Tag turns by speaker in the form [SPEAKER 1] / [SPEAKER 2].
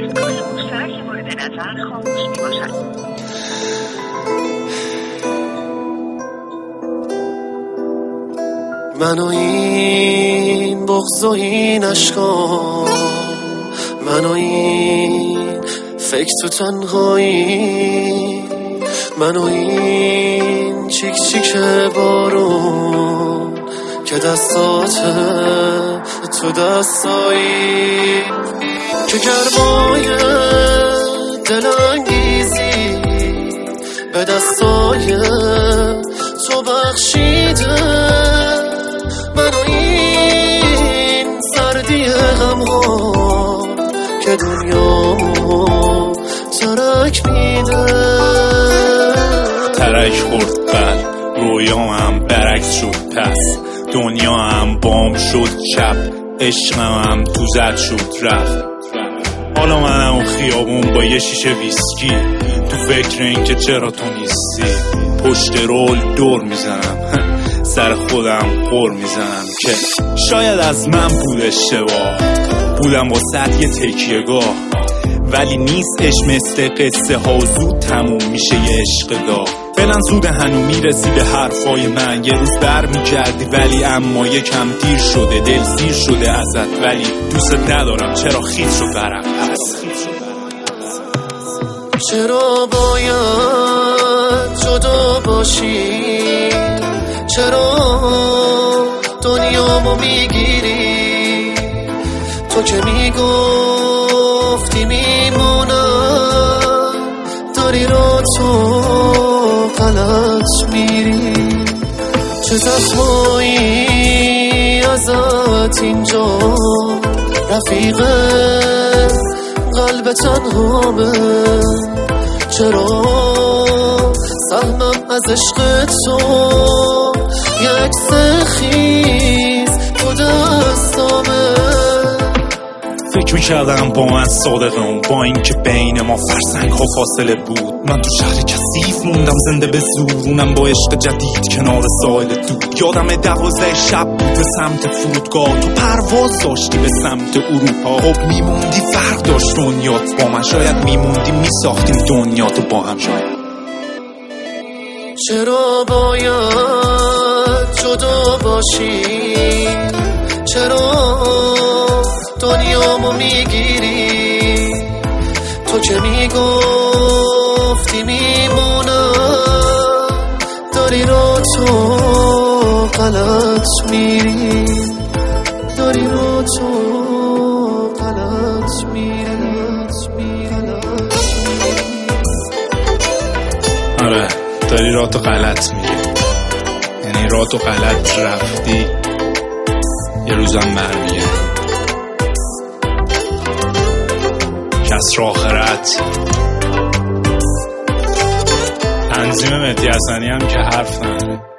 [SPEAKER 1] دستگاه مشترک مورد نظر خاموش میباشد.
[SPEAKER 2] من و این بغض و این عشقا، من و این فکر تو تنهایی، من و این چیک چیک بارون که دستات تو دستایی، که گرمای دلانگیزی به دستای تو بخشیده، من و این سردی غمها که دنیامو ترک میده.
[SPEAKER 3] ترک خورد قلب، رویام برعکس شد پس، دنیا هم بام شد چپ، عشقم هم تو زد شد رفت. حالا منم اون خیابون با یه شیشه ویسکی، تو فکر این که چرا تو نیستی، پشت رول دور میزنم، سر خودم قر میزنم که شاید از من بود اشتباه، بودم با سطح یه تکیهگاه، ولی نیستش مثل قصه ها زود تموم میشه یه عشق داغ. فعلا زود هنو میرسی به حرفای من، یه روز بر میگردی ولی اما یکم دیر شده، دل سیر شده ازت ولی دوست ندارم، چرا خیز شد برم پس.
[SPEAKER 2] چرا باید جدا باشی، چرا دنیامو میگیری، تو که میگفتی میمونم، داری رو تو غلط میری. چه زخمایی ازت اینجا رفیق قلب تنهامه، چرا سهمم از عشق تو یک عکس خیز تو دستامه.
[SPEAKER 3] فکر میکردم با من صادقم، با این که بین ما فرسنگ ها فاصله بود، من تو شهر کثیف موندم زنده به زورونم با عشق جدید کنار ساحل دود. یادم 12 شب بود به سمت فرودگاه، تو پرواز داشتی به سمت اروپا، خب میموندی فرق داشت دنیات با من، شاید میموندی میساختیم دنیاتو با هم. شاید
[SPEAKER 2] چرا باید جدا باشی، چرا دنیامو میگیری، تو که میگفتی میمونم، داری رو تو غلط میری، داری رو تو غلط میری.
[SPEAKER 3] آره داری راه تو غلط میری، یعنی راه تو غلط رفتی، یه روزم برمیگردی. کسر آخرت تنظیم مهدی حسنی هم که حرف نداره.